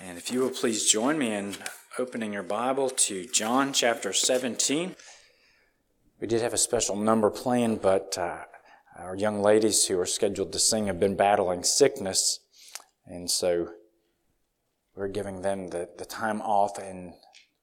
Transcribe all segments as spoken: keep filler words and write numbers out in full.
And if you will please join me in opening your Bible to John chapter seventeen. We did have a special number planned, but uh, our young ladies who are scheduled to sing have been battling sickness. And so we're giving them the, the time off, and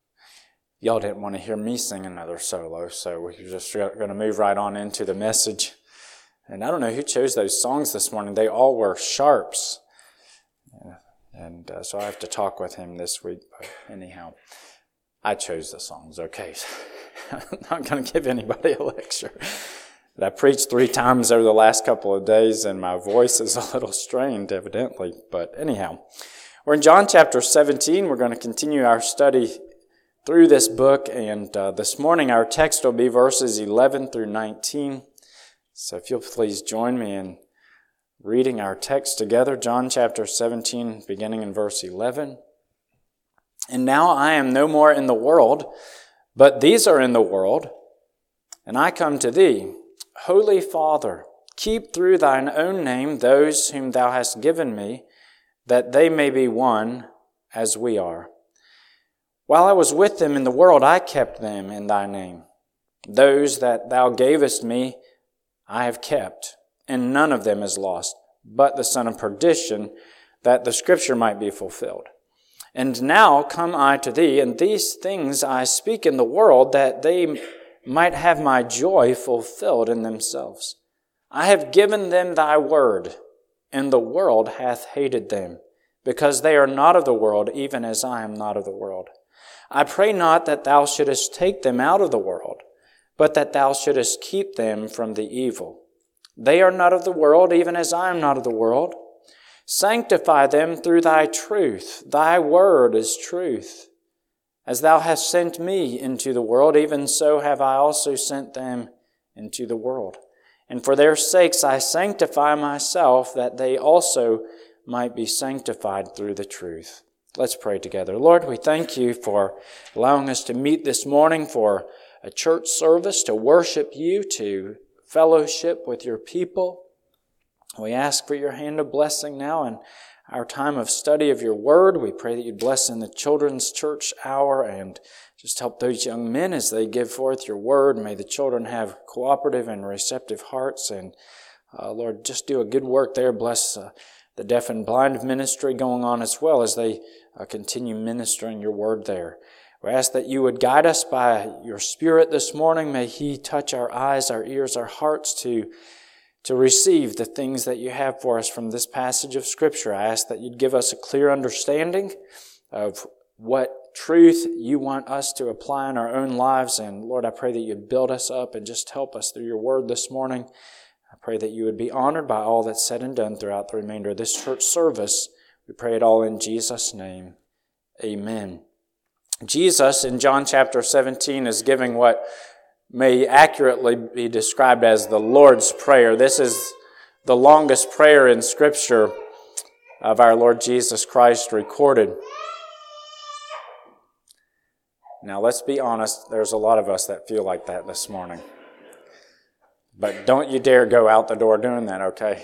y'all didn't want to hear me sing another solo, so we're just going to move right on into the message. And I don't know who chose those songs this morning. They all were sharps. Yeah. And uh, so I have to talk with him this week. But anyhow, I chose the songs, okay? I'm not going to give anybody a lecture. But I preached three times over the last couple of days, and my voice is a little strained, evidently. But anyhow, we're in John chapter seventeen. We're going to continue our study through this book. And uh, this morning our text will be verses eleven through nineteen. So if you'll please join me in reading our text together, John chapter seventeen, beginning in verse eleven. And now I am no more in the world, but these are in the world, and I come to thee. Holy Father, keep through thine own name those whom thou hast given me, that they may be one as we are. While I was with them in the world, I kept them in thy name. Those that thou gavest me, I have kept, and none of them is lost, but the son of perdition, that the scripture might be fulfilled. And now come I to thee, and these things I speak in the world, that they might have my joy fulfilled in themselves. I have given them thy word, and the world hath hated them, because they are not of the world, even as I am not of the world. I pray not that thou shouldest take them out of the world, but that thou shouldest keep them from the evil. They are not of the world, even as I am not of the world. Sanctify them through thy truth. Thy word is truth. As thou hast sent me into the world, even so have I also sent them into the world. And for their sakes I sanctify myself, that they also might be sanctified through the truth. Let's pray together. Lord, we thank you for allowing us to meet this morning for a church service, to worship you, to fellowship with your people. We ask for your hand of blessing now in our time of study of your word. We pray that you'd bless in the children's church hour and just help those young men as they give forth your word. May the children have cooperative and receptive hearts. And uh, Lord, just do a good work there. Bless uh, the deaf and blind ministry going on as well as they uh, continue ministering your word there. We ask that you would guide us by your Spirit this morning. May He touch our eyes, our ears, our hearts to, to receive the things that you have for us from this passage of Scripture. I ask that you'd give us a clear understanding of what truth you want us to apply in our own lives. And Lord, I pray that you'd build us up and just help us through your word this morning. I pray that you would be honored by all that's said and done throughout the remainder of this church service. We pray it all in Jesus' name. Amen. Jesus in John chapter seventeen is giving what may accurately be described as the Lord's Prayer. This is the longest prayer in Scripture of our Lord Jesus Christ recorded. Now let's be honest, there's a lot of us that feel like that this morning. But don't you dare go out the door doing that, okay?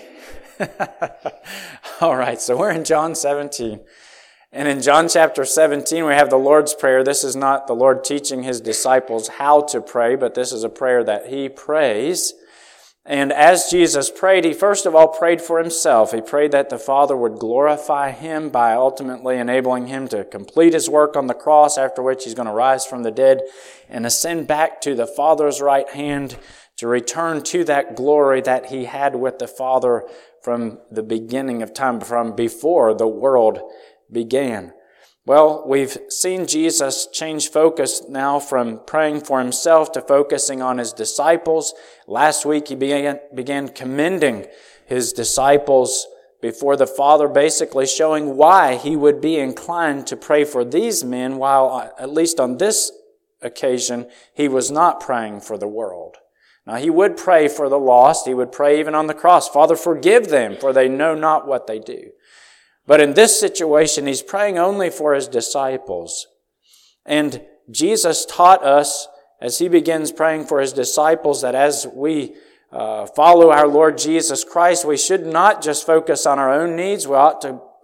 All right, so we're in John seventeen. And in John chapter seventeen, we have the Lord's Prayer. This is not the Lord teaching His disciples how to pray, but this is a prayer that He prays. And as Jesus prayed, He first of all prayed for Himself. He prayed that the Father would glorify Him by ultimately enabling Him to complete His work on the cross, after which He's going to rise from the dead and ascend back to the Father's right hand to return to that glory that He had with the Father from the beginning of time, from before the world began. Well, we've seen Jesus change focus now from praying for Himself to focusing on His disciples. Last week He began, began commending His disciples before the Father, basically showing why He would be inclined to pray for these men, while at least on this occasion He was not praying for the world. Now He would pray for the lost. He would pray even on the cross, Father, forgive them, for they know not what they do. But in this situation, He's praying only for His disciples. And Jesus taught us, as He begins praying for His disciples, that as we uh, follow our Lord Jesus Christ, we should not just focus on our own needs. We ought to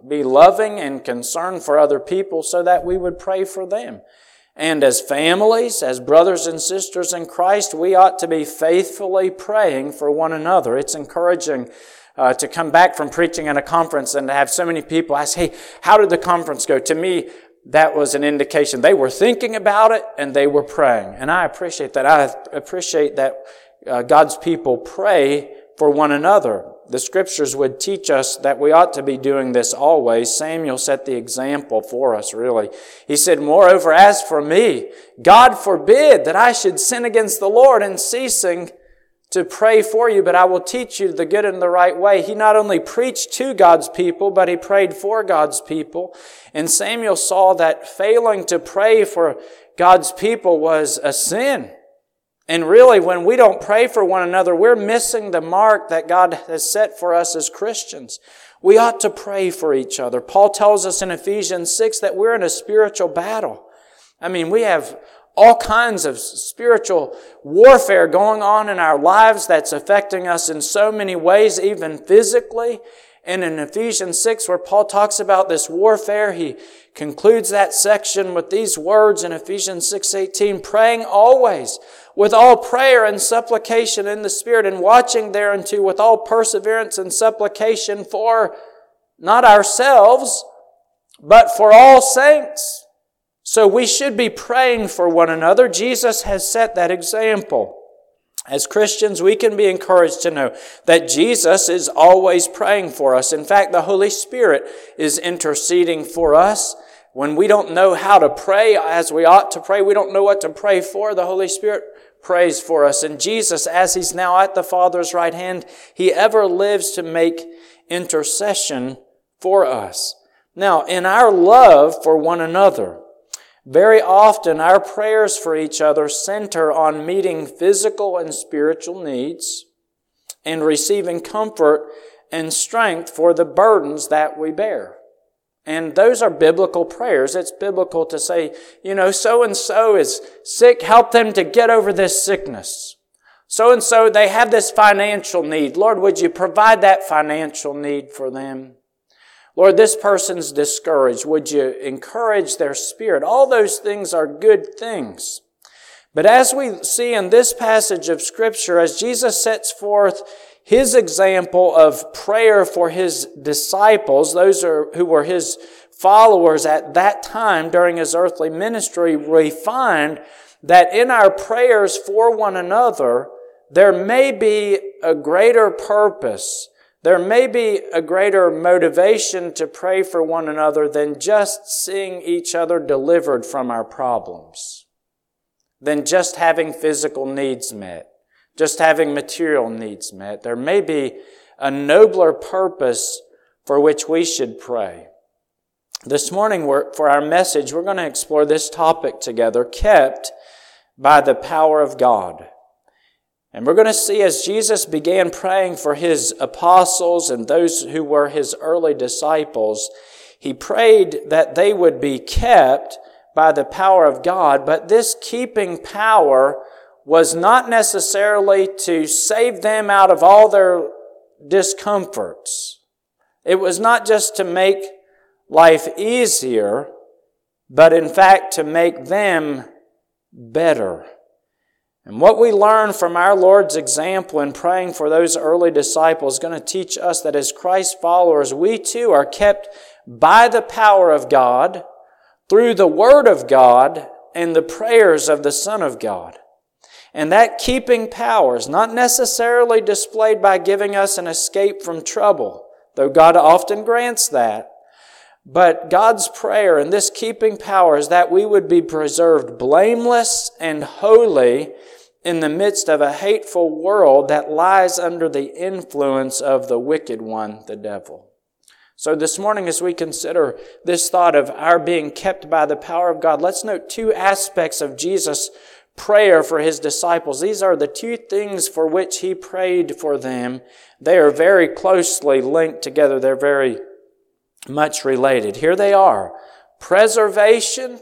be loving and concerned for other people so that we would pray for them. And as families, as brothers and sisters in Christ, we ought to be faithfully praying for one another. It's encouraging uh, to come back from preaching at a conference and to have so many people ask, hey, how did the conference go? To me, that was an indication they were thinking about it and they were praying. And I appreciate that. I appreciate that uh, God's people pray for one another. The Scriptures would teach us that we ought to be doing this always. Samuel set the example for us, really. He said, moreover, as for me, God forbid that I should sin against the Lord in ceasing to pray for you, but I will teach you the good and the right way. He not only preached to God's people, but he prayed for God's people. And Samuel saw that failing to pray for God's people was a sin. And really, when we don't pray for one another, we're missing the mark that God has set for us as Christians. We ought to pray for each other. Paul tells us in Ephesians six that we're in a spiritual battle. I mean, we have all kinds of spiritual warfare going on in our lives that's affecting us in so many ways, even physically. And in Ephesians six, where Paul talks about this warfare, he concludes that section with these words in Ephesians six eighteen, praying always with all prayer and supplication in the Spirit, and watching thereunto with all perseverance and supplication for not ourselves, but for all saints. So we should be praying for one another. Jesus has set that example. As Christians, we can be encouraged to know that Jesus is always praying for us. In fact, the Holy Spirit is interceding for us. When we don't know how to pray as we ought to pray, we don't know what to pray for, the Holy Spirit prays for us. And Jesus, as He's now at the Father's right hand, He ever lives to make intercession for us. Now, in our love for one another, very often our prayers for each other center on meeting physical and spiritual needs and receiving comfort and strength for the burdens that we bear. And those are biblical prayers. It's biblical to say, you know, so-and-so is sick, help them to get over this sickness. So-and-so, they have this financial need. Lord, would you provide that financial need for them? Lord, this person's discouraged. Would you encourage their spirit? All those things are good things. But as we see in this passage of Scripture, as Jesus sets forth His example of prayer for His disciples, those are, who were His followers at that time during His earthly ministry, we find that in our prayers for one another, there may be a greater purpose. There may be a greater motivation to pray for one another than just seeing each other delivered from our problems, than just having physical needs met, just having material needs met. There may be a nobler purpose for which we should pray. This morning, we're, for our message, we're going to explore this topic together, kept by the power of God. And we're going to see as Jesus began praying for His apostles and those who were His early disciples, He prayed that they would be kept by the power of God. But this keeping power was not necessarily to save them out of all their discomforts. It was not just to make life easier, but in fact to make them better. And what we learn from our Lord's example in praying for those early disciples is going to teach us that as Christ followers, we too are kept by the power of God through the Word of God and the prayers of the Son of God. And that keeping power is not necessarily displayed by giving us an escape from trouble, though God often grants that. But God's prayer and this keeping power is that we would be preserved blameless and holy in the midst of a hateful world that lies under the influence of the wicked one, the devil. So this morning, as we consider this thought of our being kept by the power of God, let's note two aspects of Jesus' prayer for His disciples. These are the two things for which He prayed for them. They are very closely linked together. They're very much related. Here they are: preservation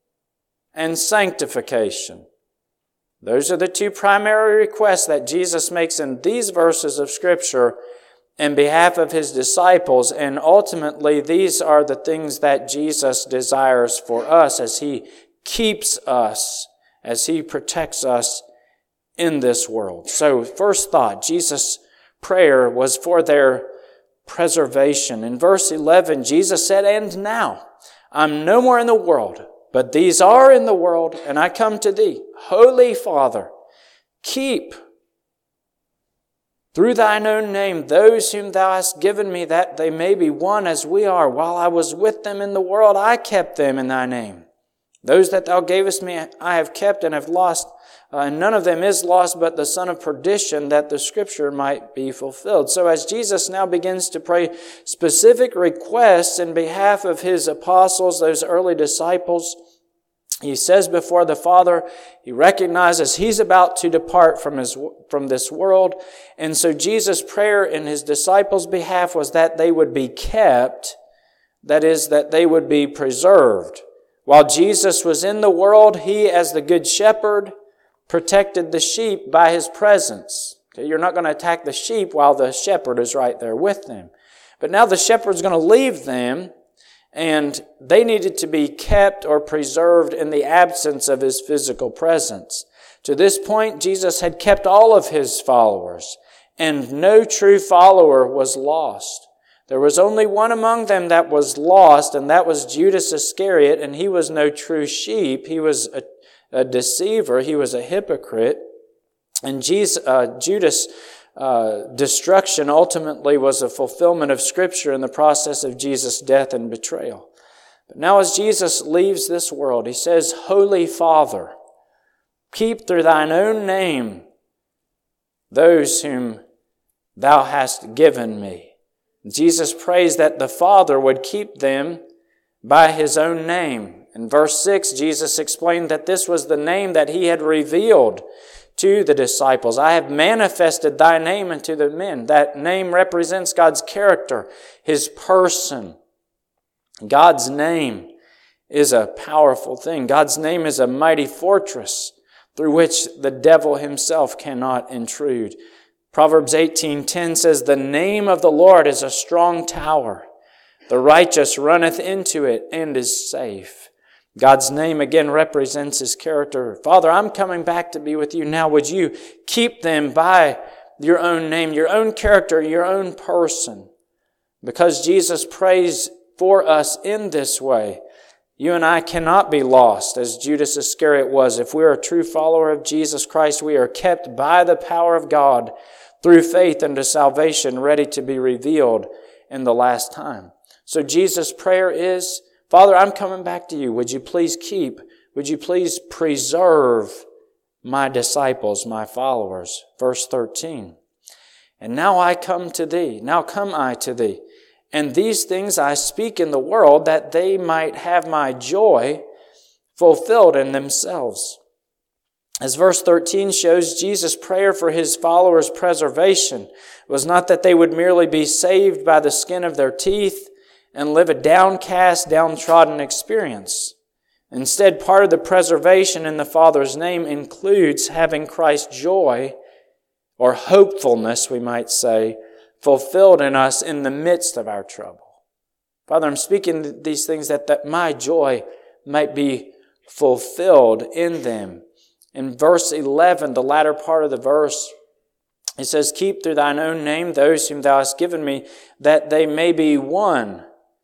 and sanctification. Those are the two primary requests that Jesus makes in these verses of Scripture in behalf of His disciples. And ultimately, these are the things that Jesus desires for us as He keeps us, as He protects us in this world. So, first thought, Jesus' prayer was for their preservation. In verse eleven, Jesus said, "And now, I'm no more in the world, but these are in the world, and I come to Thee. Holy Father, keep through Thine own name those whom Thou hast given me, that they may be one as we are. While I was with them in the world, I kept them in Thy name. Those that Thou gavest me I have kept and have lost, uh, and none of them is lost but the son of perdition, that the Scripture might be fulfilled." So as Jesus now begins to pray specific requests in behalf of His apostles, those early disciples, He says before the Father, He recognizes He's about to depart from his from this world. And so Jesus' prayer in His disciples' behalf was that they would be kept, that is, that they would be preserved. While Jesus was in the world, He, as the Good Shepherd, protected the sheep by His presence. Okay, you're not going to attack the sheep while the shepherd is right there with them. But now the shepherd's going to leave them, and they needed to be kept or preserved in the absence of His physical presence. To this point, Jesus had kept all of His followers, and no true follower was lost. There was only one among them that was lost, and that was Judas Iscariot, and he was no true sheep. He was a, a deceiver. He was a hypocrite. And Jesus, uh, Judas' uh, destruction ultimately was a fulfillment of Scripture in the process of Jesus' death and betrayal. But now as Jesus leaves this world, He says, "Holy Father, keep through Thine own name those whom Thou hast given me." Jesus prays that the Father would keep them by His own name. In verse six, Jesus explained that this was the name that He had revealed to the disciples. "I have manifested Thy name unto the men." That name represents God's character, His person. God's name is a powerful thing. God's name is a mighty fortress through which the devil himself cannot intrude. Proverbs eighteen ten says, "The name of the Lord is a strong tower. The righteous runneth into it and is safe." God's name again represents His character. Father, I'm coming back to be with You. Now would You keep them by Your own name, Your own character, Your own person? Because Jesus prays for us in this way, you and I cannot be lost as Judas Iscariot was. If we are a true follower of Jesus Christ, we are kept by the power of God through faith unto salvation, ready to be revealed in the last time. So Jesus' prayer is, Father, I'm coming back to You. Would You please keep, would You please preserve my disciples, my followers? Verse thirteen. "And now I come to Thee, now come I to Thee. And these things I speak in the world, that they might have my joy fulfilled in themselves." As verse thirteen shows, Jesus' prayer for His followers' preservation was not that they would merely be saved by the skin of their teeth and live a downcast, downtrodden experience. Instead, part of the preservation in the Father's name includes having Christ's joy, or hopefulness, we might say, fulfilled in us in the midst of our trouble. Father, I'm speaking these things that, that my joy might be fulfilled in them. In verse eleven, the latter part of the verse, it says, "Keep through Thine own name those whom Thou hast given me, that they may be one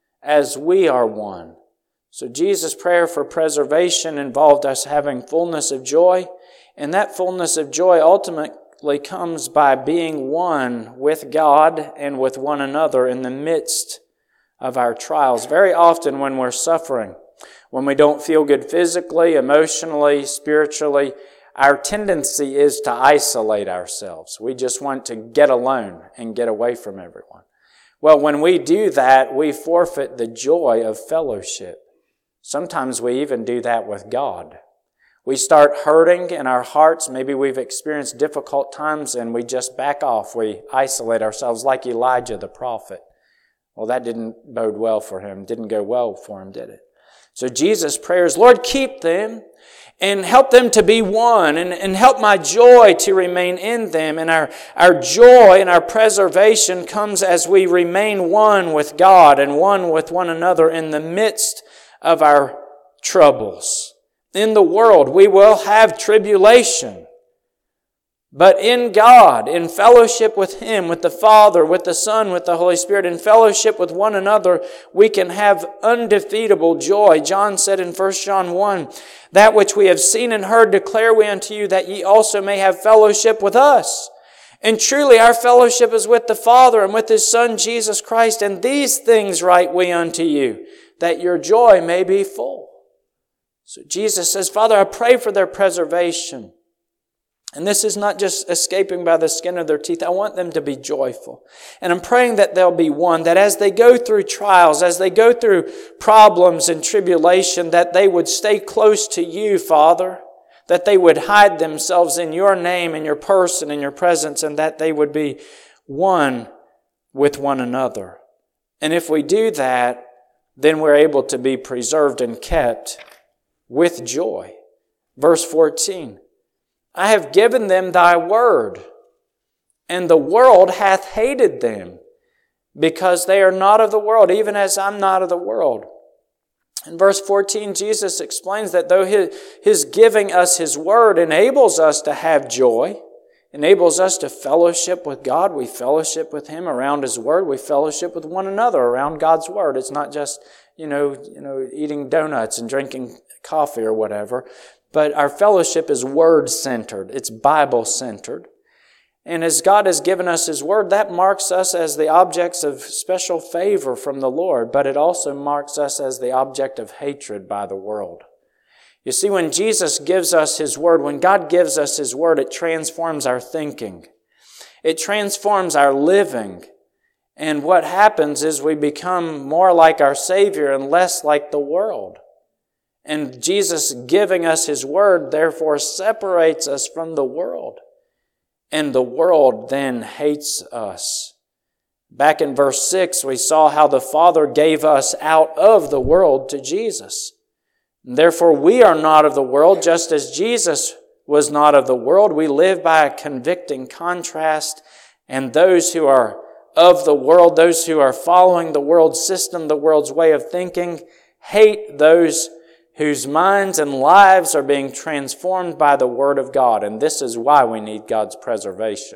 as we are one." So Jesus' prayer for preservation involved us having fullness of joy, and that fullness of joy ultimately comes by being one with God and with one another in the midst of our trials. Very often when we're suffering, when we don't feel good physically, emotionally, spiritually, our tendency is to isolate ourselves. We just want to get alone and get away from everyone. Well, when we do that, we forfeit the joy of fellowship. Sometimes we even do that with God. We start hurting in our hearts. Maybe we've experienced difficult times and we just back off. We isolate ourselves like Elijah the prophet. Well, that didn't bode well for him. Didn't go well for him, did it? So Jesus' prayer is, Lord, keep them and help them to be one, and, and help my joy to remain in them. And our, our joy and our preservation comes as we remain one with God and one with one another in the midst of our troubles. In the world, we will have tribulation. But in God, in fellowship with Him, with the Father, with the Son, with the Holy Spirit, in fellowship with one another, we can have undefeatable joy. John said in First John one, that which we have seen and heard declare we unto you, that ye also may have fellowship with us. And truly our fellowship is with the Father and with His Son Jesus Christ. And these things write we unto you, that your joy may be full. So Jesus says, Father, I pray for their preservation. And this is not just escaping by the skin of their teeth. I want them to be joyful. And I'm praying that they'll be one, that as they go through trials, as they go through problems and tribulation, that they would stay close to you, Father, that they would hide themselves in your name and your person and your presence, and that they would be one with one another. And if we do that, then we're able to be preserved and kept with joy. Verse fourteen. I have given them thy word, and the world hath hated them, because they are not of the world, even as I'm not of the world. In verse fourteen, Jesus explains that though his, his giving us His word enables us to have joy, enables us to fellowship with God, we fellowship with Him around His word, we fellowship with one another around God's word. It's not just, you know, you know, eating donuts and drinking coffee or whatever. But our fellowship is word-centered. It's Bible-centered. And as God has given us His word, that marks us as the objects of special favor from the Lord. But it also marks us as the object of hatred by the world. You see, when Jesus gives us His word, when God gives us His word, it transforms our thinking. It transforms our living. And what happens is we become more like our Savior and less like the world. And Jesus giving us His word, therefore, separates us from the world. And the world then hates us. Back in verse six, we saw how the Father gave us out of the world to Jesus. And therefore, we are not of the world, just as Jesus was not of the world. We live by a convicting contrast. And those who are of the world, those who are following the world's system, the world's way of thinking, hate those whose minds and lives are being transformed by the Word of God. And this is why we need God's preservation.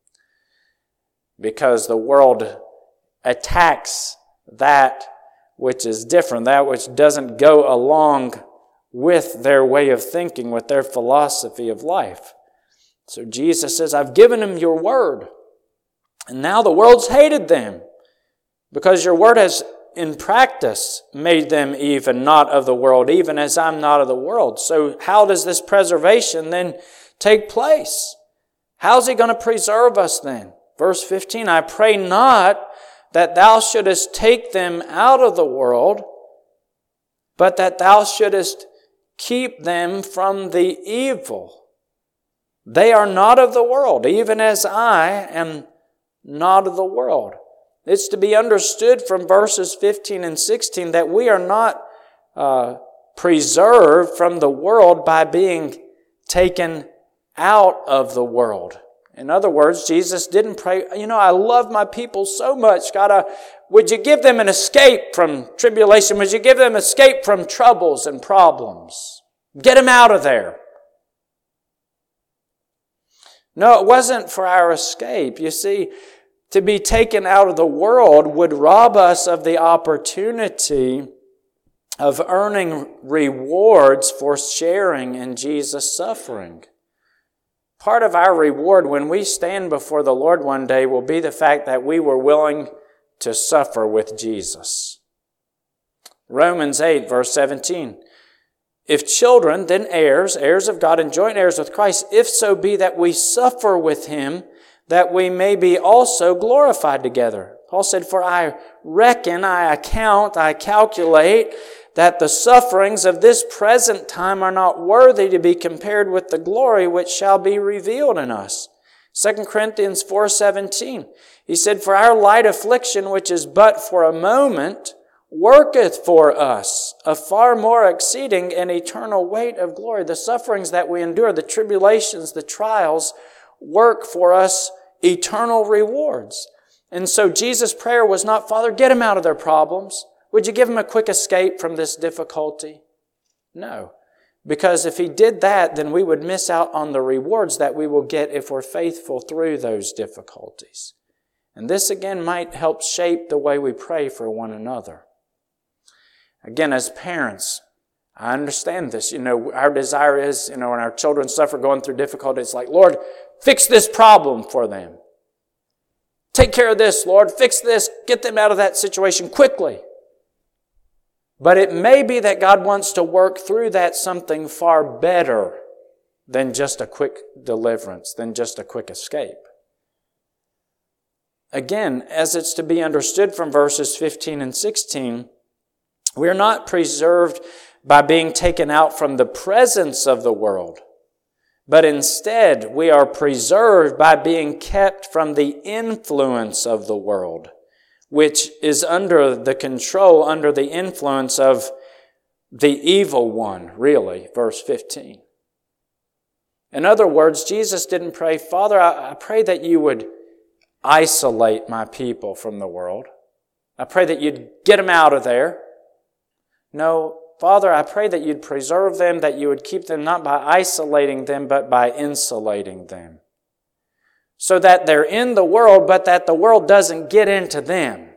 Because the world attacks that which is different, that which doesn't go along with their way of thinking, with their philosophy of life. So Jesus says, I've given them your Word. And now the world's hated them, because your Word has in practice made them even not of the world, even as I'm not of the world. So how does this preservation then take place? How's He going to preserve us then? Verse fifteen, I pray not that thou shouldest take them out of the world, but that thou shouldest keep them from the evil. They are not of the world, even as I am not of the world. It's to be understood from verses fifteen and sixteen that we are not uh, preserved from the world by being taken out of the world. In other words, Jesus didn't pray, you know, I love my people so much. God, uh, would you give them an escape from tribulation? Would you give them escape from troubles and problems? Get them out of there. No, it wasn't for our escape. You see, to be taken out of the world would rob us of the opportunity of earning rewards for sharing in Jesus' suffering. Part of our reward when we stand before the Lord one day will be the fact that we were willing to suffer with Jesus. Romans eight, verse seventeen. If children, then heirs, heirs of God and joint heirs with Christ, if so be that we suffer with Him, that we may be also glorified together. Paul said, for I reckon, I account, I calculate that the sufferings of this present time are not worthy to be compared with the glory which shall be revealed in us. Second Corinthians four seventeen. He said, for our light affliction, which is but for a moment, worketh for us a far more exceeding and eternal weight of glory. The sufferings that we endure, the tribulations, the trials, work for us eternal rewards. And so Jesus' prayer was not, Father, get them out of their problems. Would you give them a quick escape from this difficulty? No. Because if He did that, then we would miss out on the rewards that we will get if we're faithful through those difficulties. And this again might help shape the way we pray for one another. Again, as parents, I understand this. You know, our desire is, you know, when our children suffer going through difficulties, like, Lord, fix this problem for them. Take care of this, Lord. Fix this. Get them out of that situation quickly. But it may be that God wants to work through that something far better than just a quick deliverance, than just a quick escape. Again, as it's to be understood from verses fifteen and sixteen, we are not preserved by being taken out from the presence of the world, but instead we are preserved by being kept from the influence of the world, which is under the control, under the influence of the evil one, really, verse fifteen. In other words, Jesus didn't pray, Father, I, I pray that you would isolate my people from the world. I pray that you'd get them out of there. No, Father, I pray that you'd preserve them, that you would keep them not by isolating them, but by insulating them. So that they're in the world, but that the world doesn't get into them.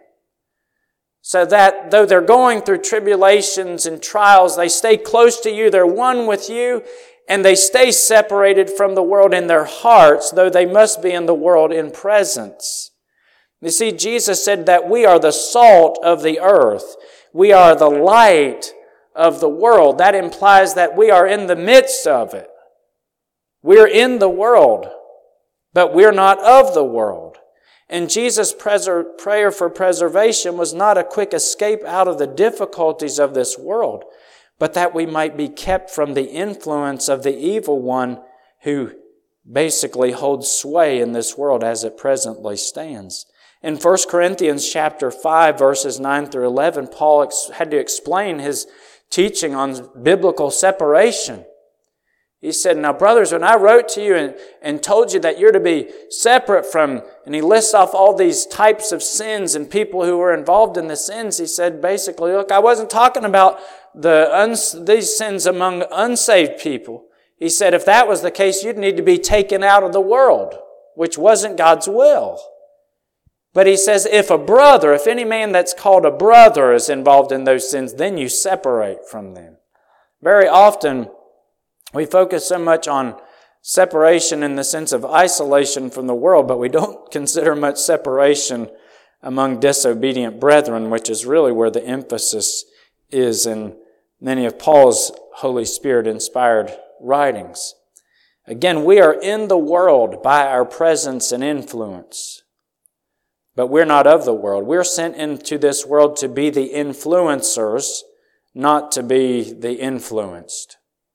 So that though they're going through tribulations and trials, they stay close to you, they're one with you, and they stay separated from the world in their hearts, though they must be in the world in presence. You see, Jesus said that we are the salt of the earth. We are the light of the world. That implies that we are in the midst of it. We're in the world, but we're not of the world. And Jesus' preser- prayer for preservation was not a quick escape out of the difficulties of this world, but that we might be kept from the influence of the evil one who basically holds sway in this world as it presently stands. In First Corinthians chapter five, verses nine through eleven, Paul ex- had to explain his teaching on biblical separation. He said, now brothers, when I wrote to you and, and told you that you're to be separate from, and he lists off all these types of sins and people who were involved in the sins, he said basically, look, I wasn't talking about the uns- these sins among unsaved people. He said if that was the case, you'd need to be taken out of the world, which wasn't God's will. But he says, if a brother, if any man that's called a brother is involved in those sins, then you separate from them. Very often, we focus so much on separation in the sense of isolation from the world, but we don't consider much separation among disobedient brethren, which is really where the emphasis is in many of Paul's Holy Spirit-inspired writings. Again, we are in the world by our presence and influence. But we're not of the world. We're sent into this world to be the influencers, not to be the influenced.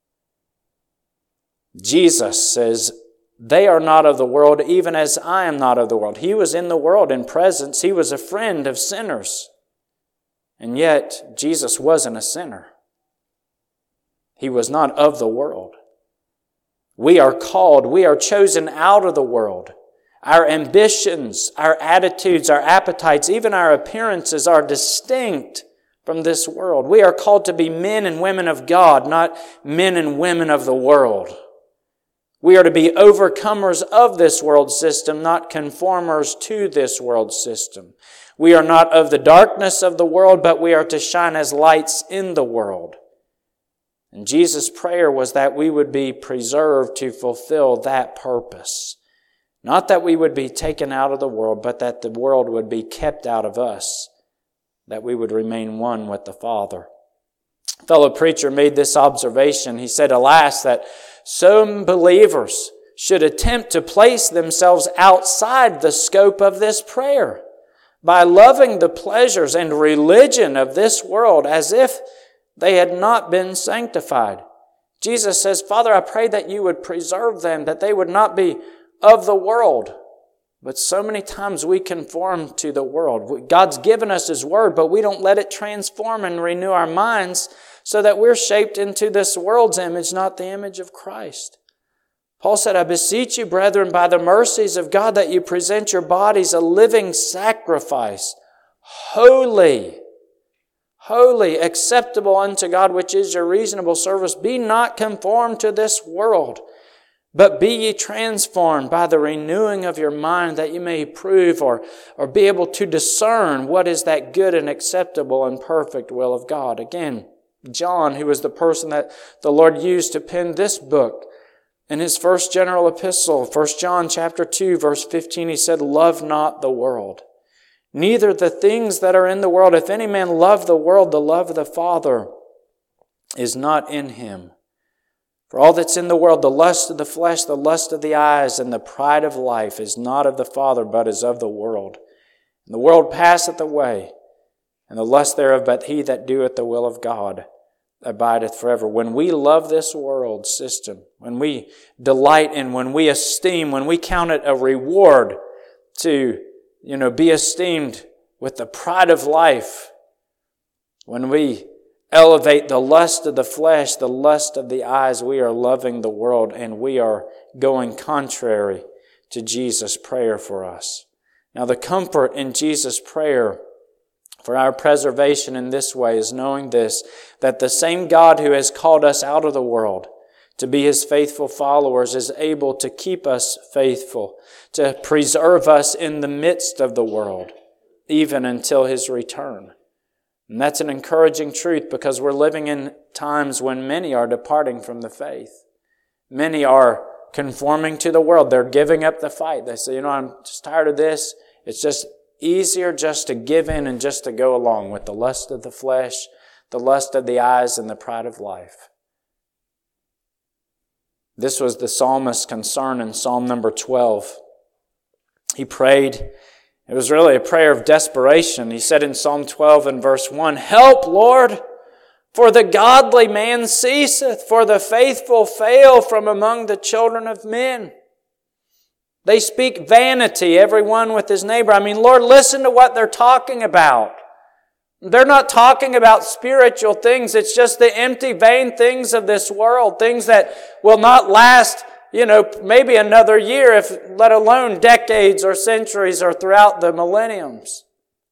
Jesus says, they are not of the world, even as I am not of the world. He was in the world in presence. He was a friend of sinners. And yet, Jesus wasn't a sinner. He was not of the world. We are called, we are chosen out of the world. Our ambitions, our attitudes, our appetites, even our appearances are distinct from this world. We are called to be men and women of God, not men and women of the world. We are to be overcomers of this world system, not conformers to this world system. We are not of the darkness of the world, but we are to shine as lights in the world. And Jesus' prayer was that we would be preserved to fulfill that purpose. Not that we would be taken out of the world, but that the world would be kept out of us, that we would remain one with the Father. A fellow preacher made this observation. He said, alas, that some believers should attempt to place themselves outside the scope of this prayer by loving the pleasures and religion of this world as if they had not been sanctified. Jesus says, Father, I pray that you would preserve them, that they would not be of the world, But so many times we conform to the world. God's given us His Word, but we don't let it transform and renew our minds so that we're shaped into this world's image, not the image of Christ. Paul said, I beseech you, brethren, by the mercies of God, that you present your bodies a living sacrifice, holy, holy, acceptable unto God, which is your reasonable service. Be not conformed to this world, but be ye transformed by the renewing of your mind, that you may prove or, or be able to discern what is that good and acceptable and perfect will of God. Again, John, who was the person that the Lord used to pen this book, in his first general epistle, First John chapter two, verse fifteen, he said, love not the world, neither the things that are in the world. If any man love the world, the love of the Father is not in him. For all that's in the world, the lust of the flesh, the lust of the eyes, and the pride of life is not of the Father, but is of the world. And the world passeth away, and the lust thereof, but he that doeth the will of God abideth forever. When we love this world system, when we delight in, when we esteem, when we count it a reward to, you know, be esteemed with the pride of life, when we elevate the lust of the flesh, the lust of the eyes, we are loving the world, and we are going contrary to Jesus' prayer for us. Now, the comfort in Jesus' prayer for our preservation in this way is knowing this, that the same God who has called us out of the world to be His faithful followers is able to keep us faithful, to preserve us in the midst of the world, even until His return. And that's an encouraging truth, because we're living in times when many are departing from the faith. Many are conforming to the world. They're giving up the fight. They say, you know, I'm just tired of this. It's just easier just to give in and just to go along with the lust of the flesh, the lust of the eyes, and the pride of life. This was the psalmist's concern in Psalm number twelve. He prayed. It was really a prayer of desperation. He said in Psalm twelve and verse one, help, Lord, for the godly man ceaseth, for the faithful fail from among the children of men. They speak vanity, everyone with his neighbor. I mean, Lord, listen to what they're talking about. They're not talking about spiritual things. It's just the empty, vain things of this world, things that will not last, you know, maybe another year, if let alone decades or centuries or throughout the millenniums.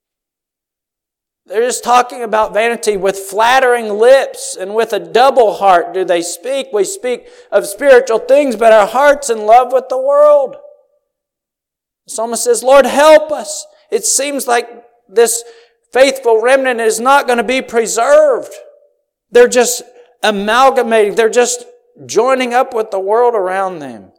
They're just talking about vanity. With flattering lips and with a double heart do they speak. We speak of spiritual things, but our heart's in love with the world. The psalmist says, Lord, help us. It seems like this faithful remnant is not going to be preserved. They're just amalgamating. They're just joining up with the world around them.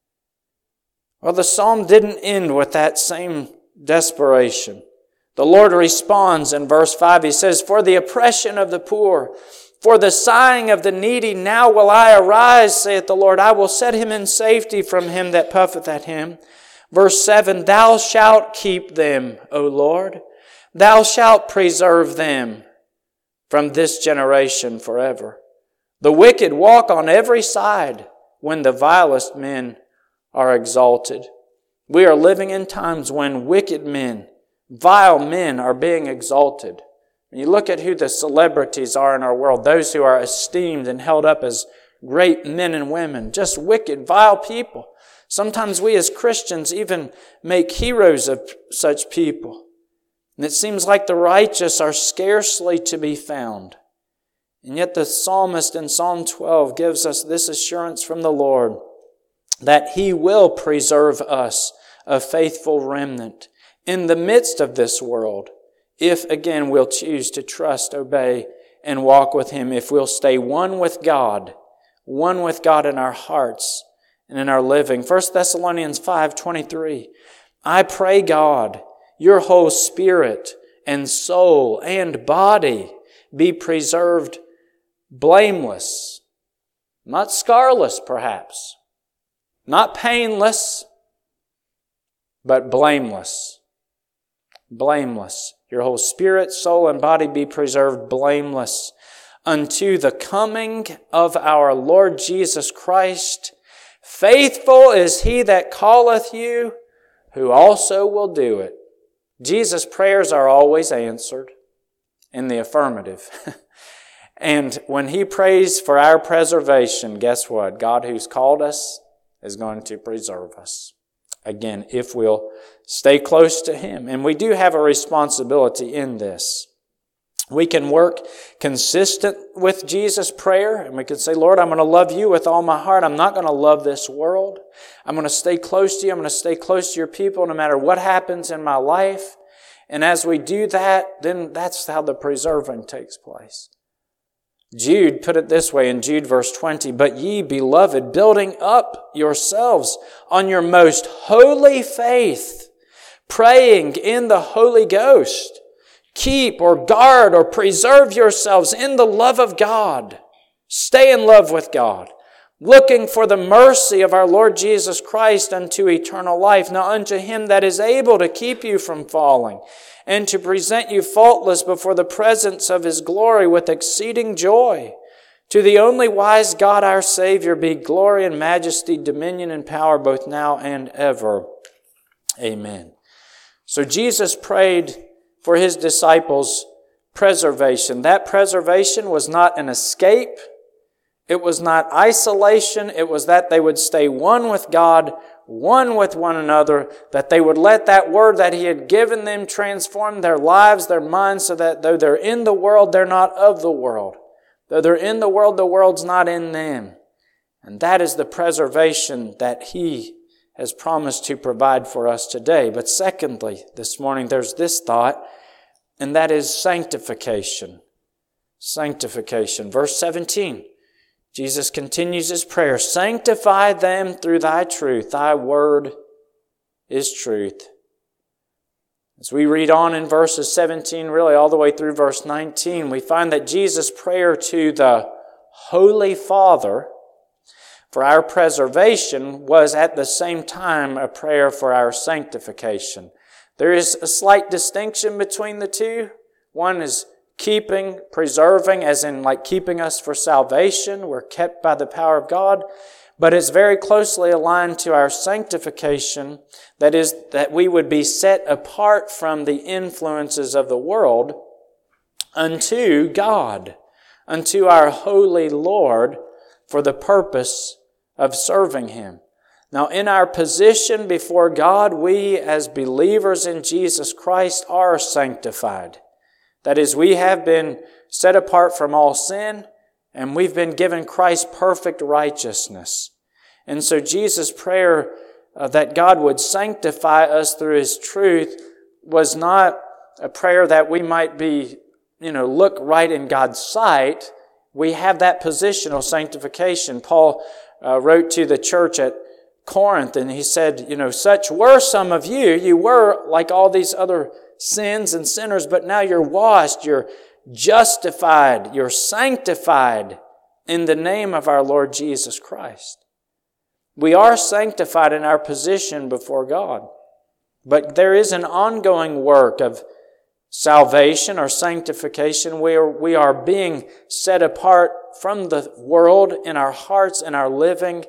Well, the psalm didn't end with that same desperation. The Lord responds in verse five. He says, for the oppression of the poor, for the sighing of the needy, now will I arise, saith the Lord. I will set him in safety from him that puffeth at him. Verse seven, thou shalt keep them, O Lord. Thou shalt preserve them from this generation forever. The wicked walk on every side when the vilest men are exalted. We are living in times when wicked men, vile men are being exalted. When you look at who the celebrities are in our world, those who are esteemed and held up as great men and women, just wicked, vile people. Sometimes we as Christians even make heroes of such people. And it seems like the righteous are scarcely to be found. And yet the psalmist in Psalm twelve gives us this assurance from the Lord that He will preserve us, a faithful remnant, in the midst of this world, if again we'll choose to trust, obey, and walk with Him, if we'll stay one with God, one with God in our hearts and in our living. First Thessalonians five twenty-three, I pray God, your whole spirit and soul and body be preserved blameless, not scarless perhaps, not painless, but blameless. Blameless. Your whole spirit, soul, and body be preserved blameless unto the coming of our Lord Jesus Christ. Faithful is He that calleth you, who also will do it. Jesus' prayers are always answered in the affirmative. And when He prays for our preservation, guess what? God who's called us is going to preserve us. Again, if we'll stay close to Him. And we do have a responsibility in this. We can work consistent with Jesus' prayer, and we can say, Lord, I'm going to love You with all my heart. I'm not going to love this world. I'm going to stay close to You. I'm going to stay close to Your people no matter what happens in my life. And as we do that, then that's how the preserving takes place. Jude put it this way in Jude verse twenty, "But ye, beloved, building up yourselves on your most holy faith, praying in the Holy Ghost, keep or guard or preserve yourselves in the love of God." Stay in love with God, looking for the mercy of our Lord Jesus Christ unto eternal life. Now unto Him that is able to keep you from falling, and to present you faultless before the presence of His glory with exceeding joy. To the only wise God our Savior be glory and majesty, dominion and power both now and ever. Amen. So Jesus prayed for His disciples' preservation. That preservation was not an escape. It was not isolation. It was that they would stay one with God, one with one another, that they would let that word that He had given them transform their lives, their minds, so that though they're in the world, they're not of the world. Though they're in the world, the world's not in them. And that is the preservation that He has promised to provide for us today. But secondly, this morning, there's this thought, and that is sanctification. Sanctification. Verse seventeen. Jesus continues His prayer, "Sanctify them through Thy truth. Thy word is truth." As we read on in verses seventeen, really all the way through verse nineteen, we find that Jesus' prayer to the Holy Father for our preservation was at the same time a prayer for our sanctification. There is a slight distinction between the two. One is keeping, preserving, as in like keeping us for salvation. We're kept by the power of God. But it's very closely aligned to our sanctification. That is, that we would be set apart from the influences of the world unto God, unto our holy Lord, for the purpose of serving Him. Now, in our position before God, we as believers in Jesus Christ are sanctified. That is, we have been set apart from all sin, and we've been given Christ's perfect righteousness. And so Jesus' prayer uh, that God would sanctify us through His truth was not a prayer that we might be, you know, look right in God's sight. We have that positional sanctification. Paul uh, wrote to the church at Corinth, and he said, you know, such were some of you. You were like all these other sins and sinners, but now you're washed, you're justified, you're sanctified in the name of our Lord Jesus Christ. We are sanctified in our position before God, but there is an ongoing work of salvation or sanctification where we are being set apart from the world in our hearts and our living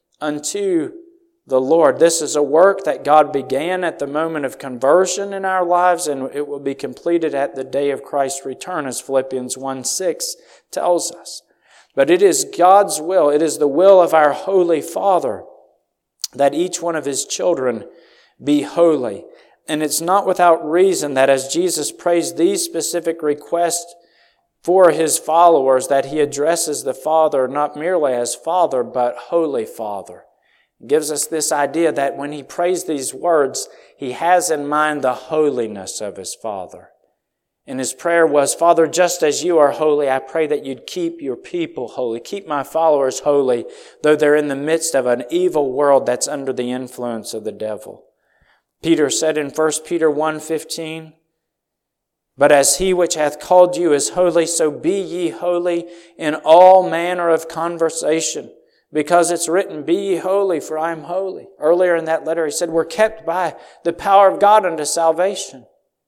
unto the Lord. This is a work that God began at the moment of conversion in our lives, and it will be completed at the day of Christ's return, as Philippians one six tells us. But it is God's will, it is the will of our Holy Father that each one of His children be holy. And it's not without reason that as Jesus prays these specific requests for His followers, that He addresses the Father not merely as Father, but Holy Father. It gives us this idea that when He prays these words, He has in mind the holiness of His Father. And His prayer was, Father, just as You are holy, I pray that You'd keep Your people holy. Keep my followers holy, though they're in the midst of an evil world that's under the influence of the devil. Peter said in First Peter one fifteen, but as He which hath called you is holy, so be ye holy in all manner of conversation. Because it's written, be ye holy, for I am holy. Earlier in that letter he said, we're kept by the power of God unto salvation.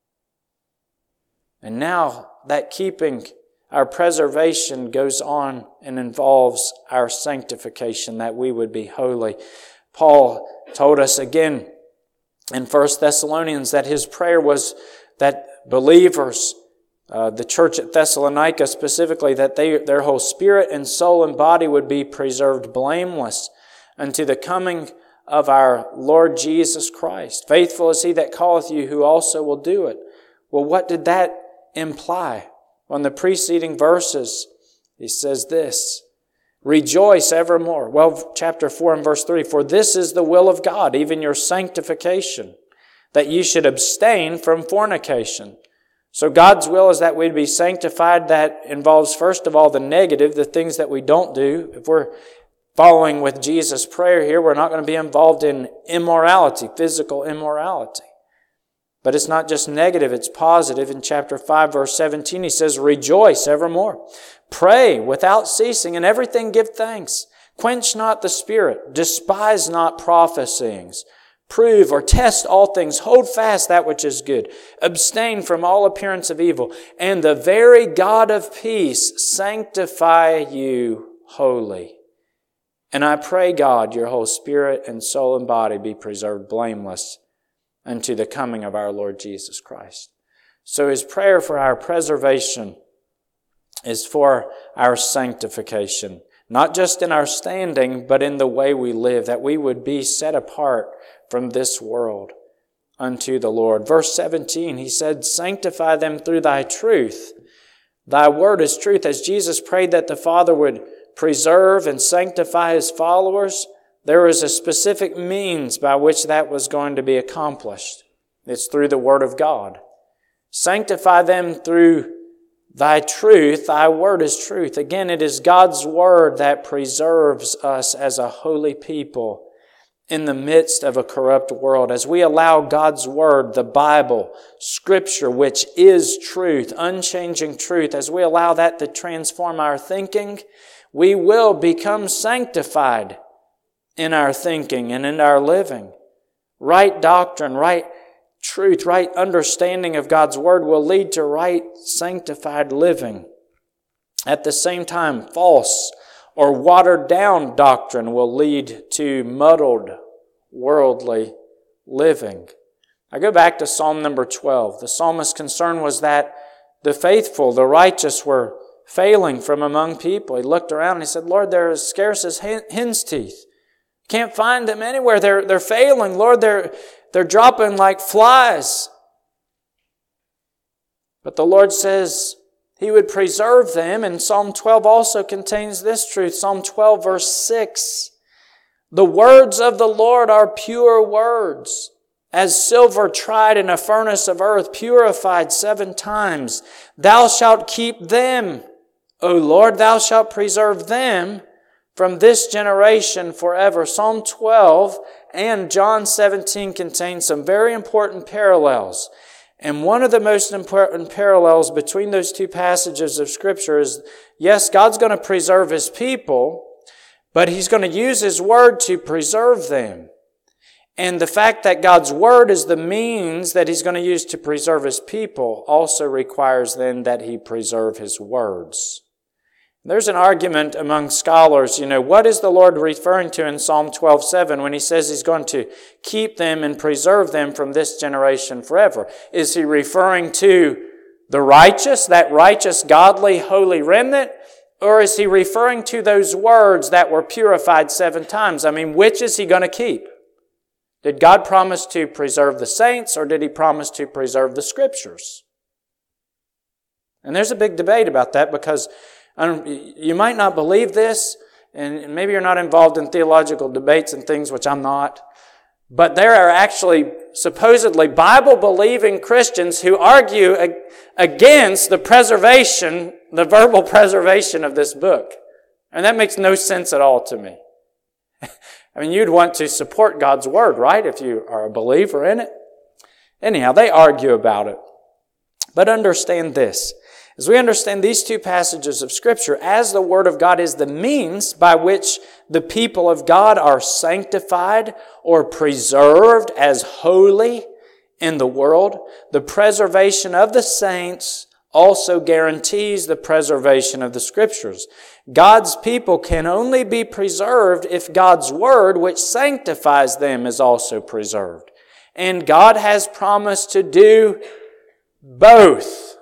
And now that keeping, our preservation goes on and involves our sanctification, that we would be holy. Paul told us again in First Thessalonians that his prayer was that believers, uh, the church at Thessalonica specifically, that they, their whole spirit and soul and body would be preserved blameless unto the coming of our Lord Jesus Christ. Faithful is he that calleth you, who also will do it. Well, what did that imply? On the preceding verses, he says this, rejoice evermore. Well, chapter four and verse three, for this is the will of God, even your sanctification, that you should abstain from fornication. So God's will is that we'd be sanctified. That involves, first of all, the negative, the things that we don't do. If we're following with Jesus' prayer here, we're not going to be involved in immorality, physical immorality. But it's not just negative, it's positive. In chapter five, verse seventeen, he says, rejoice evermore. Pray without ceasing, and everything give thanks. Quench not the spirit, despise not prophesyings. Prove or test all things, hold fast that which is good. Abstain from all appearance of evil. And the very God of peace sanctify you wholly. And I pray, God, your whole spirit and soul and body be preserved blameless unto the coming of our Lord Jesus Christ. So his prayer for our preservation is for our sanctification, not just in our standing, but in the way we live, that we would be set apart from this world unto the Lord. Verse seventeen, he said, sanctify them through thy truth. Thy word is truth. As Jesus prayed that the Father would preserve and sanctify his followers, there was a specific means by which that was going to be accomplished. It's through the Word of God. Sanctify them through thy truth. Thy word is truth. Again, it is God's word that preserves us as a holy people in the midst of a corrupt world. As we allow God's word, the Bible, Scripture, which is truth, unchanging truth, as we allow that to transform our thinking, we will become sanctified in our thinking and in our living. Right doctrine, right truth, right understanding of God's Word will lead to right sanctified living. At the same time, false or watered down doctrine will lead to muddled worldly living. I go back to Psalm number twelve. The psalmist's concern was that the faithful, the righteous, were failing from among people. He looked around and he said, Lord, they're as scarce as hen's teeth. Can't find them anywhere. They're, they're failing. Lord, they're, they're dropping like flies. But the Lord says He would preserve them. And Psalm twelve also contains this truth. Psalm twelve verse six. The words of the Lord are pure words, as silver tried in a furnace of earth, purified seven times. Thou shalt keep them, O Lord, thou shalt preserve them from this generation forever. Psalm twelve and John seventeen contain some very important parallels. And one of the most important parallels between those two passages of Scripture is, yes, God's going to preserve His people, but He's going to use His Word to preserve them. And the fact that God's Word is the means that He's going to use to preserve His people also requires then that He preserve His words. There's an argument among scholars, you know, what is the Lord referring to in Psalm twelve seven when He says He's going to keep them and preserve them from this generation forever? Is He referring to the righteous, that righteous, godly, holy remnant? Or is He referring to those words that were purified seven times? I mean, which is He going to keep? Did God promise to preserve the saints, or did He promise to preserve the Scriptures? And there's a big debate about that, because you might not believe this, and maybe you're not involved in theological debates and things, which I'm not, but there are actually supposedly Bible-believing Christians who argue against the preservation, the verbal preservation of this book. And that makes no sense at all to me. I mean, you'd want to support God's Word, right, if you are a believer in it? Anyhow, they argue about it. But understand this. As we understand these two passages of Scripture, as the Word of God is the means by which the people of God are sanctified or preserved as holy in the world, the preservation of the saints also guarantees the preservation of the Scriptures. God's people can only be preserved if God's Word, which sanctifies them, is also preserved. And God has promised to do both.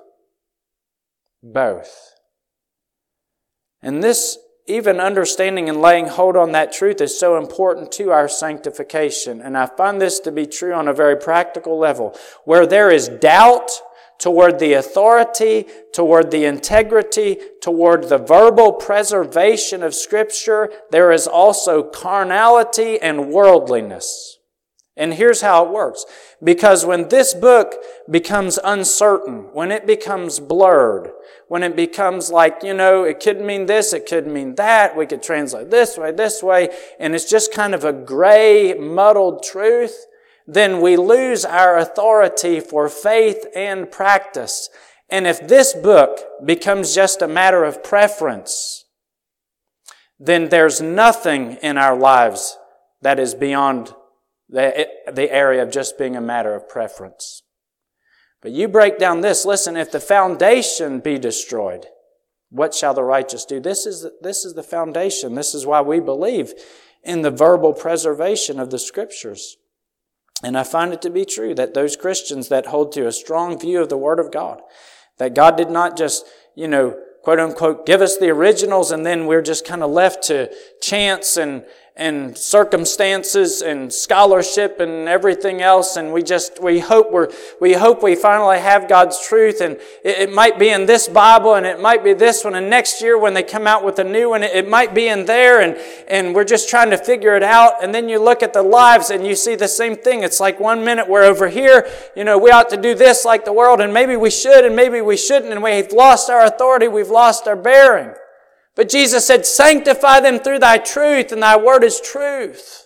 Both. And this, even understanding and laying hold on that truth, is so important to our sanctification. And I find this to be true on a very practical level. Where there is doubt toward the authority, toward the integrity, toward the verbal preservation of Scripture, there is also carnality and worldliness. And here's how it works. Because when this book becomes uncertain, when it becomes blurred, when it becomes like, you know, it could mean this, it could mean that, we could translate this way, this way, and it's just kind of a gray, muddled truth, then we lose our authority for faith and practice. And if this book becomes just a matter of preference, then there's nothing in our lives that is beyond the, the area of just being a matter of preference. But you break down this, listen, if the foundation be destroyed, what shall the righteous do? This is, this is the foundation. This is why we believe in the verbal preservation of the Scriptures. And I find it to be true that those Christians that hold to a strong view of the Word of God, that God did not just, you know, quote unquote, give us the originals and then we're just kind of left to chance and and circumstances and scholarship and everything else, and we just we hope we're we hope we finally have God's truth, and it, it might be in this Bible and it might be this one, and next year when they come out with a new one, it, it might be in there, and and we're just trying to figure it out. And then you look at the lives and you see the same thing. It's like one minute we're over here, you know, we ought to do this like the world, and maybe we should and maybe we shouldn't, and we've lost our authority, we've lost our bearing. But Jesus said, sanctify them through thy truth, and thy word is truth.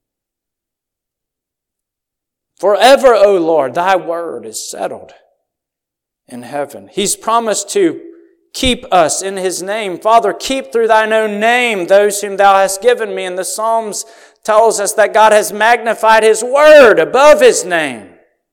Forever, O Lord, thy word is settled in heaven. He's promised to keep us in His name. Father, keep through thine own name those whom thou hast given me. And the Psalms tells us that God has magnified His word above His name.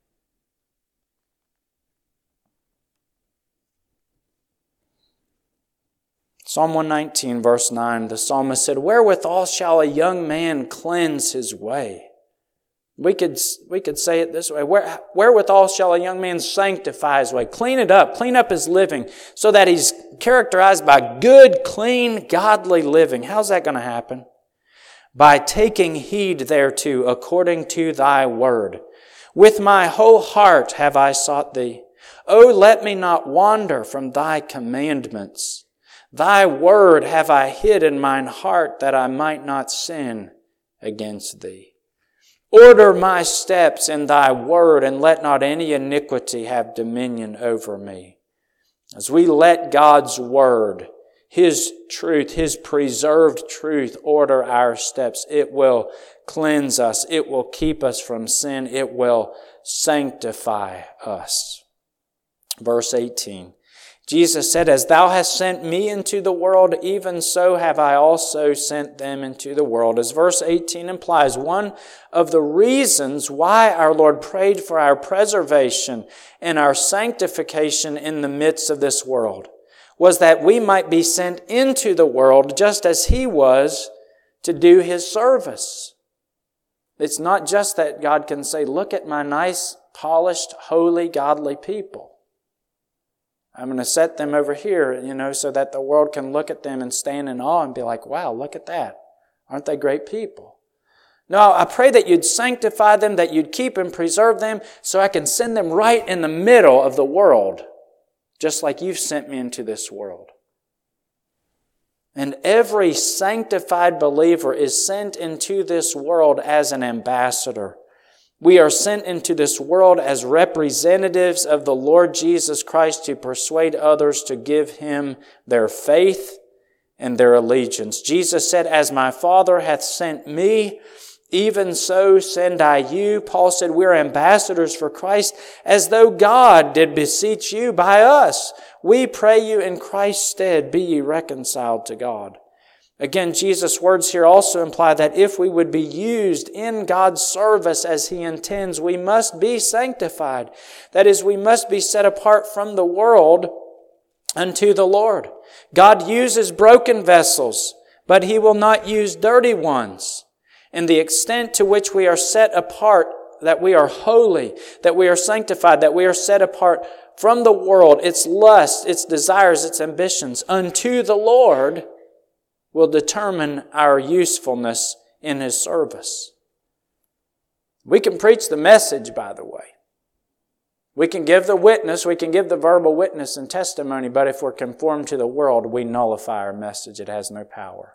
Psalm one nineteen, verse nine, the psalmist said, wherewithal shall a young man cleanse his way? We could, we could say it this way. Where, wherewithal shall a young man sanctify his way? Clean it up. Clean up his living so that he's characterized by good, clean, godly living. How's that going to happen? By taking heed thereto according to thy word. With my whole heart have I sought thee. O let me not wander from thy commandments. Thy word have I hid in mine heart that I might not sin against thee. Order my steps in thy word, and let not any iniquity have dominion over me. As we let God's word, His truth, His preserved truth, order our steps, it will cleanse us. It will keep us from sin. It will sanctify us. Verse eighteen. Jesus said, as thou hast sent me into the world, even so have I also sent them into the world. As verse eighteen implies, one of the reasons why our Lord prayed for our preservation and our sanctification in the midst of this world was that we might be sent into the world just as He was to do His service. It's not just that God can say, look at my nice, polished, holy, godly people. I'm going to set them over here, you know, so that the world can look at them and stand in awe and be like, wow, look at that. Aren't they great people? No, I pray that you'd sanctify them, that you'd keep and preserve them so I can send them right in the middle of the world, just like you've sent me into this world. And every sanctified believer is sent into this world as an ambassador. We are sent into this world as representatives of the Lord Jesus Christ to persuade others to give Him their faith and their allegiance. Jesus said, as my Father hath sent me, even so send I you. Paul said, we're ambassadors for Christ, as though God did beseech you by us. We pray you in Christ's stead, be ye reconciled to God. Again, Jesus' words here also imply that if we would be used in God's service as He intends, we must be sanctified. That is, we must be set apart from the world unto the Lord. God uses broken vessels, but He will not use dirty ones. And the extent to which we are set apart that we are holy, that we are sanctified, that we are set apart from the world, its lusts, its desires, its ambitions, unto the Lord, will determine our usefulness in His service. We can preach the message, by the way. We can give the witness, we can give the verbal witness and testimony, but if we're conformed to the world, we nullify our message. It has no power.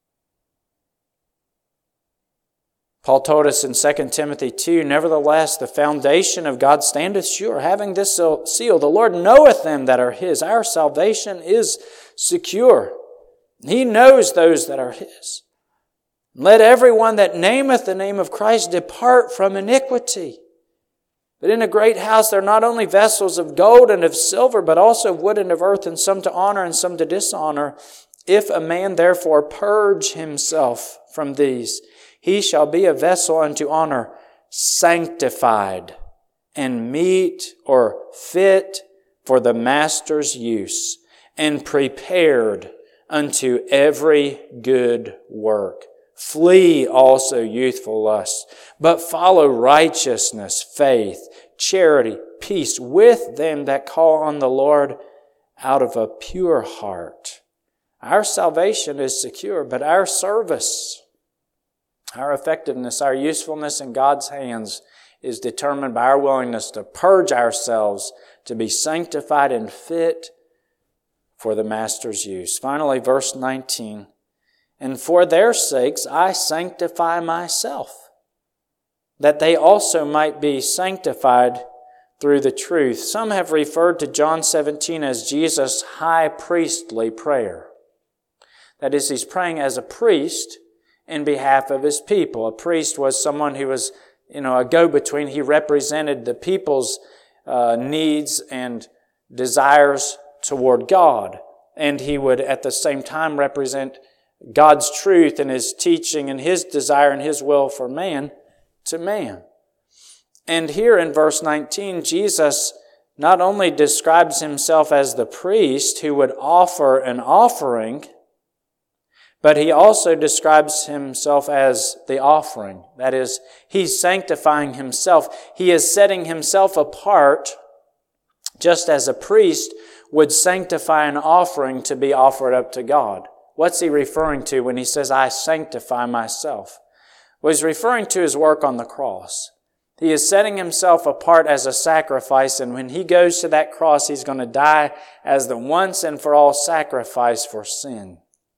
Paul told us in Second Timothy two, nevertheless, the foundation of God standeth sure, having this seal, the Lord knoweth them that are His. Our salvation is secure. He knows those that are His. Let everyone that nameth the name of Christ depart from iniquity. But in a great house there are not only vessels of gold and of silver, but also of wood and of earth, and some to honor and some to dishonor. If a man therefore purge himself from these, he shall be a vessel unto honor, sanctified and meet or fit for the master's use, and prepared unto every good work. Flee also youthful lusts, but follow righteousness, faith, charity, peace with them that call on the Lord out of a pure heart. Our salvation is secure, but our service, our effectiveness, our usefulness in God's hands is determined by our willingness to purge ourselves, to be sanctified and fit for the Master's use. Finally, verse nineteen. And for their sakes I sanctify myself, that they also might be sanctified through the truth. Some have referred to John seventeen as Jesus' high priestly prayer. That is, He's praying as a priest in behalf of His people. A priest was someone who was, you know, a go-between. He represented the people's uh, needs and desires toward God. And he would at the same time represent God's truth and His teaching and His desire and His will for man to man. And here in verse nineteen, Jesus not only describes Himself as the priest who would offer an offering, but He also describes Himself as the offering. That is, He's sanctifying Himself. He is setting Himself apart, just as a priest would sanctify an offering to be offered up to God. What's He referring to when He says, I sanctify myself? Well, He's referring to His work on the cross. He is setting Himself apart as a sacrifice, and when He goes to that cross, He's going to die as the once and for all sacrifice for sin.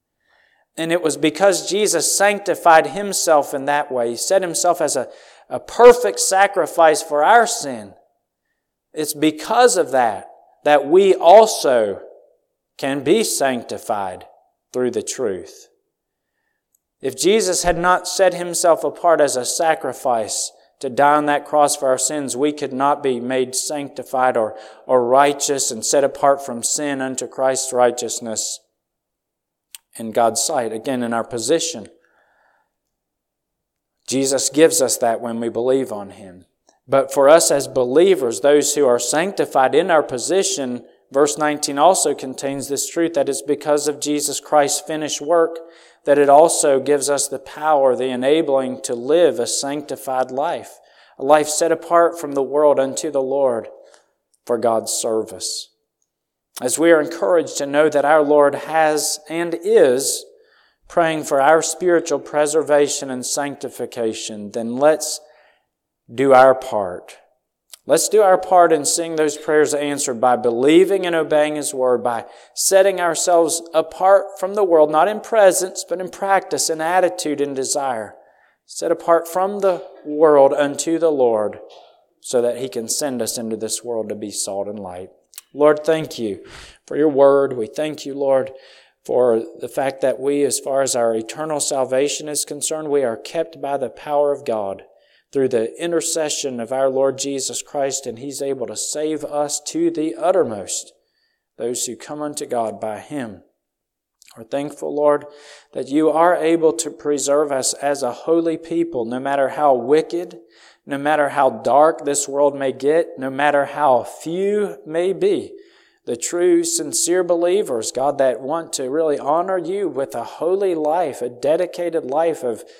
And it was because Jesus sanctified Himself in that way. He set Himself as a, a perfect sacrifice for our sin. It's because of that that we also can be sanctified through the truth. If Jesus had not set Himself apart as a sacrifice to die on that cross for our sins, we could not be made sanctified or, or righteous and set apart from sin unto Christ's righteousness in God's sight. Again, in our position. Jesus gives us that when we believe on Him. But for us as believers, those who are sanctified in our position, verse nineteen also contains this truth, that it's because of Jesus Christ's finished work that it also gives us the power, the enabling to live a sanctified life, a life set apart from the world unto the Lord for God's service. As we are encouraged to know that our Lord has and is praying for our spiritual preservation and sanctification, then let's do our part. Let's do our part in seeing those prayers answered by believing and obeying His Word, by setting ourselves apart from the world, not in presence, but in practice, in attitude, and desire. Set apart from the world unto the Lord, so that He can send us into this world to be salt and light. Lord, thank You for Your Word. We thank You, Lord, for the fact that we, as far as our eternal salvation is concerned, we are kept by the power of God through the intercession of our Lord Jesus Christ, and He's able to save us to the uttermost, those who come unto God by Him. We're thankful, Lord, that You are able to preserve us as a holy people, no matter how wicked, no matter how dark this world may get, no matter how few may be. The true, sincere believers, God, that want to really honor You with a holy life, a dedicated life of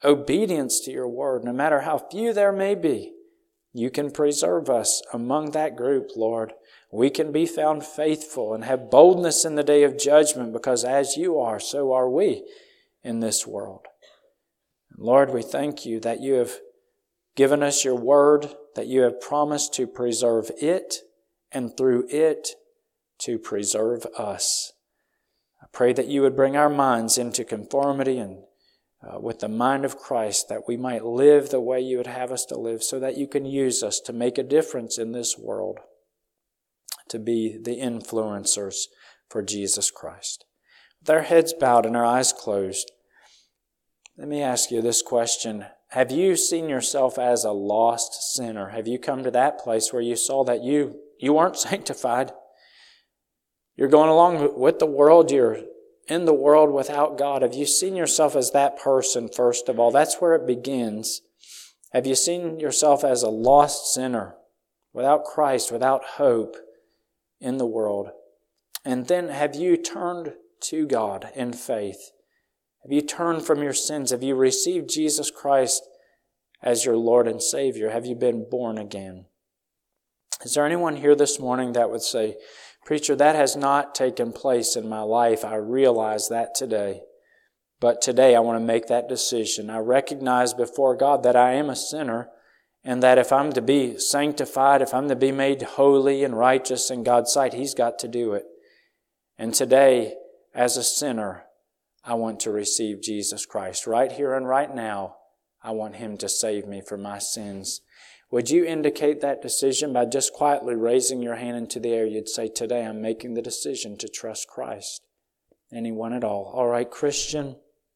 obedience to your word, no matter how few there may be. You can preserve us among that group, Lord. We can be found faithful and have boldness in the day of judgment, because as you are, so are we in this world. Lord, we thank you that you have given us your word, that you have promised to preserve it, and through it to preserve us. I pray that you would bring our minds into conformity and uh, with the mind of Christ, that we might live the way you would have us to live, so that you can use us to make a difference in this world, to be the influencers for Jesus Christ. With our heads bowed and our eyes closed, let me ask you this question. Have you seen yourself as a lost sinner? Have you come to that place where you saw that you, you weren't sanctified? You're going along with the world. You're in the world without God. Have you seen yourself as that person, first of all? That's where it begins. Have you seen yourself as a lost sinner, without Christ, without hope in the world? And then have you turned to God in faith? Have you turned from your sins? Have you received Jesus Christ as your Lord and Savior? Have you been born again? Is there anyone here this morning that would say, "Preacher, that has not taken place in my life. I realize that today. But today I want to make that decision. I recognize before God that I am a sinner, and that if I'm to be sanctified, if I'm to be made holy and righteous in God's sight, He's got to do it. And today, as a sinner, I want to receive Jesus Christ. Right here and right now, I want Him to save me from my sins." Would you indicate that decision by just quietly raising your hand into the air? You'd say, "Today I'm making the decision to trust Christ." Anyone at all? All right, Christian.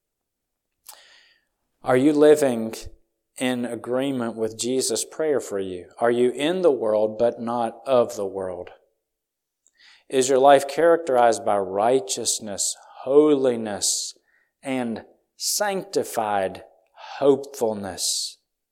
Are you living in agreement with Jesus' prayer for you? Are you in the world but not of the world? Is your life characterized by righteousness, holiness, and sanctified hopefulness?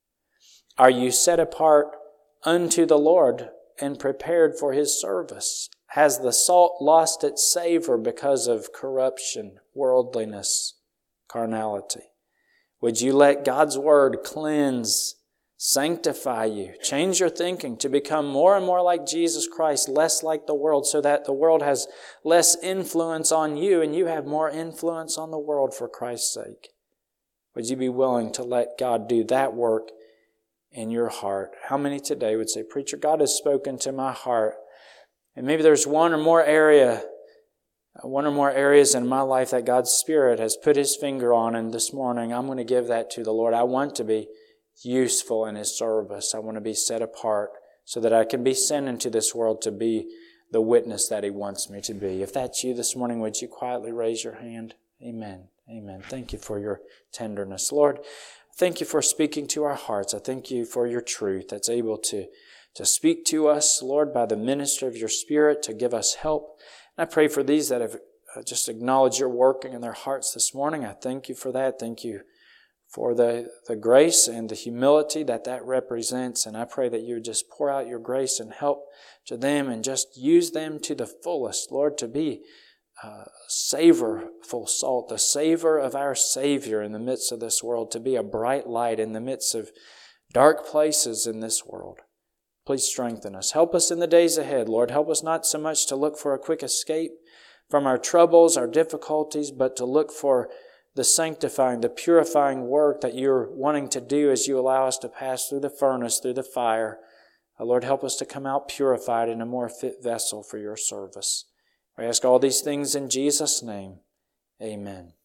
Are you set apart unto the Lord and prepared for His service? Has the salt lost its savor because of corruption, worldliness, carnality? Would you let God's Word cleanse, sanctify you, change your thinking to become more and more like Jesus Christ, less like the world, so that the world has less influence on you and you have more influence on the world for Christ's sake? Would you be willing to let God do that work in your heart? How many today would say, "Preacher, God has spoken to my heart, and maybe there's one or more area, one or more areas in my life that God's Spirit has put His finger on, and this morning I'm going to give that to the Lord. I want to be useful in His service. I want to be set apart so that I can be sent into this world to be the witness that He wants me to be." If that's you this morning, would you quietly raise your hand? Amen. Amen. Thank you for your tenderness. Lord, thank you for speaking to our hearts. I thank you for your truth that's able to, to speak to us, Lord, by the ministry of your Spirit to give us help. And I pray for these that have just acknowledged your working in their hearts this morning. I thank you for that. Thank you for the, the grace and the humility that that represents. And I pray that you would just pour out your grace and help to them and just use them to the fullest, Lord, to be Uh, savorful salt, the savor of our Savior in the midst of this world, to be a bright light in the midst of dark places in this world. Please strengthen us. Help us in the days ahead, Lord. Help us not so much to look for a quick escape from our troubles, our difficulties, but to look for the sanctifying, the purifying work that you're wanting to do as you allow us to pass through the furnace, through the fire. Uh, Lord, help us to come out purified in a more fit vessel for your service. We ask all these things in Jesus' name. Amen.